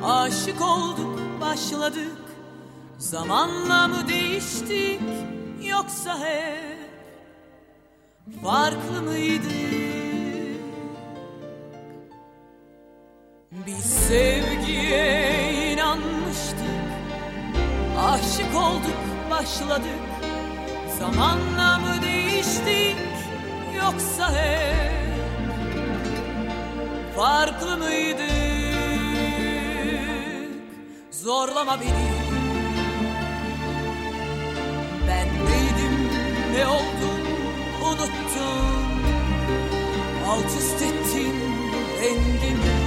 Aşık olduk, başladık. Zamanla mı değiştik, yoksa hep farklı mıydık? Biz sevgiye inanmıştık. Aşık olduk, başladık. Zamanla mı değiştik, yoksa hep farklı mıydık? Zorlama beni. Ben neydim, ne oldum, unuttum. Alt üst ettin rengimi.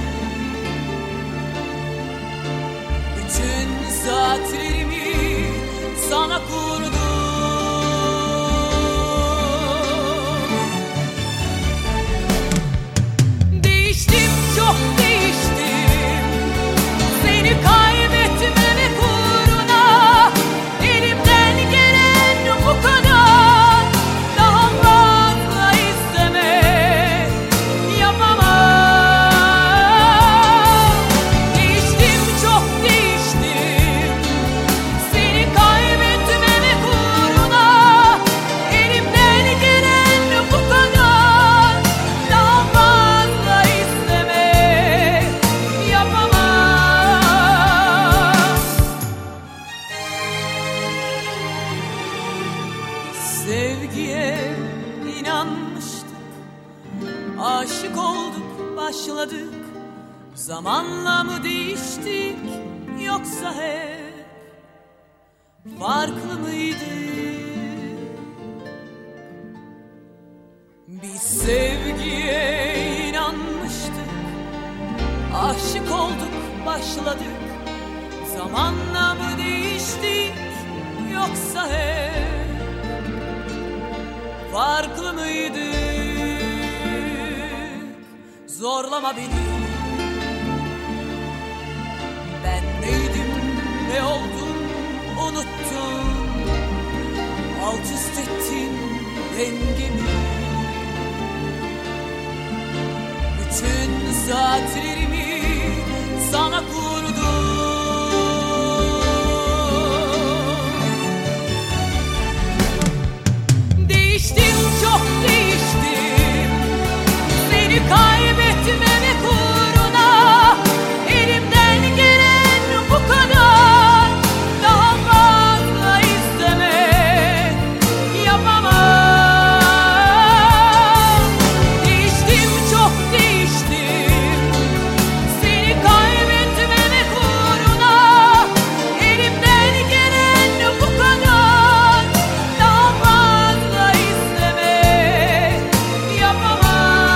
Bütün saatlerimi sana kurdum. Değiştim, çok değiştim. Seni kaybetmemek uğruna elimden gelen bu kadar. Daha fazla istemek yapamam. Değiştim, çok değiştim. Seni kaybetmemek uğruna elimden gelen bu kadar. Daha fazla istemek yapamam. Sevgiye inanmıştık. Aşık olduk, başladık. Zamanla mı değiştik, yoksa hep farklı mıydık? Biz sevgiye inanmıştık. Aşık olduk, başladık. Zamanla mı değiştik, yoksa hep farklı mıydık? Zorlama beni. Ben neydim, ne oldum, unuttum. Alt üst ettin rengimi. Bütün saatlerimi sana kurdum. Değiştim, çok değiştim. Seni kaybetmemek uğruna elimden gelen bu kadar. Daha fazla istemek yapamam. Değiştim, çok değiştim. Seni kaybetmemek uğruna elimden gelen bu kadar. Daha fazla istemek yapamam.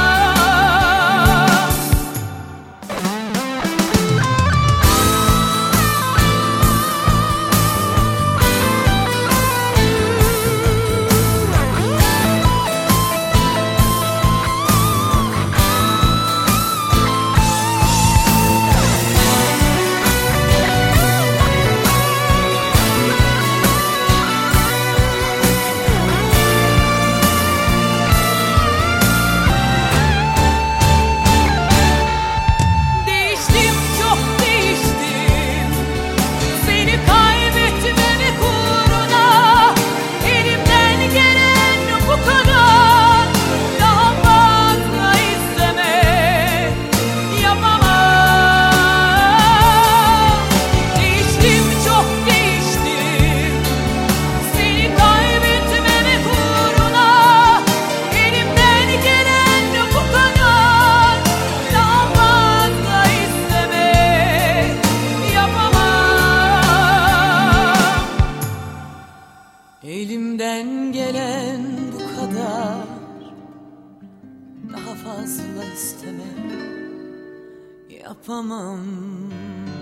Değiştim, çok değiştim. Seni kaybetmemek uğruna elimden gelen bu kadar. Daha fazla istemek yapamam. Değiştim, çok değiştim. Seni kaybetmemek uğruna elimden gelen bu kadar. Daha fazla istemek yapamam. Elimden gelen bu kadar. Daha fazla istemek yapamam.